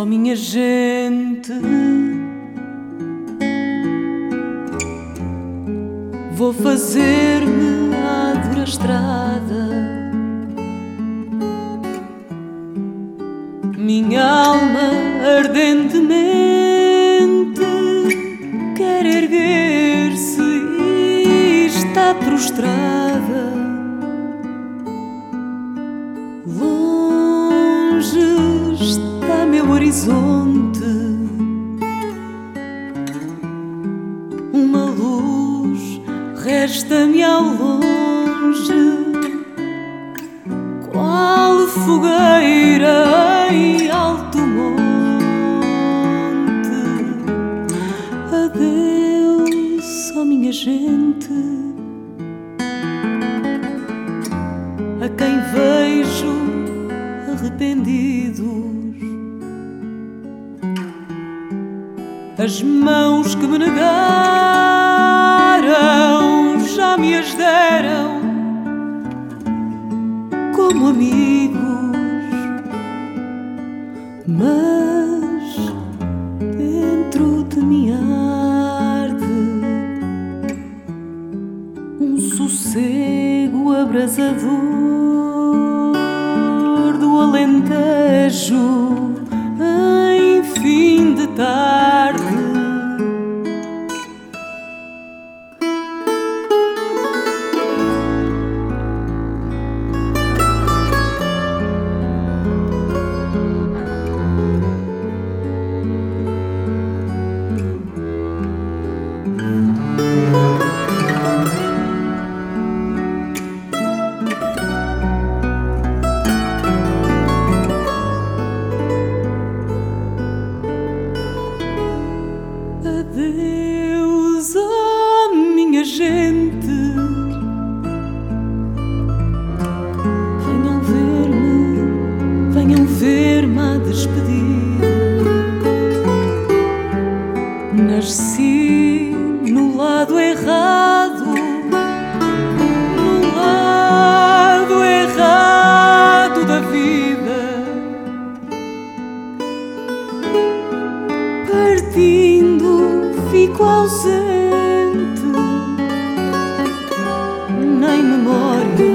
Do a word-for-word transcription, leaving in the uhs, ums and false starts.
minha gente, vou fazer-me à dura estrada. Minha alma ardentemente quer erguer-se e está prostrada. Longe está meu horizonte, uma luz resta-me ao longe, qual fogueira em alto monte. Adeus, ó minha gente, a quem vejo arrependidos. As mãos que me negaram já me as deram como amigos, mas dentro de mim arde um sossego abrasador do Alentejo em fim de tarde. Adeus, ó minha gente, venham ver-me, venham ver-me à despedida. Nasci no lado errado, no lado errado da vida, partindo fico ausente, nem memória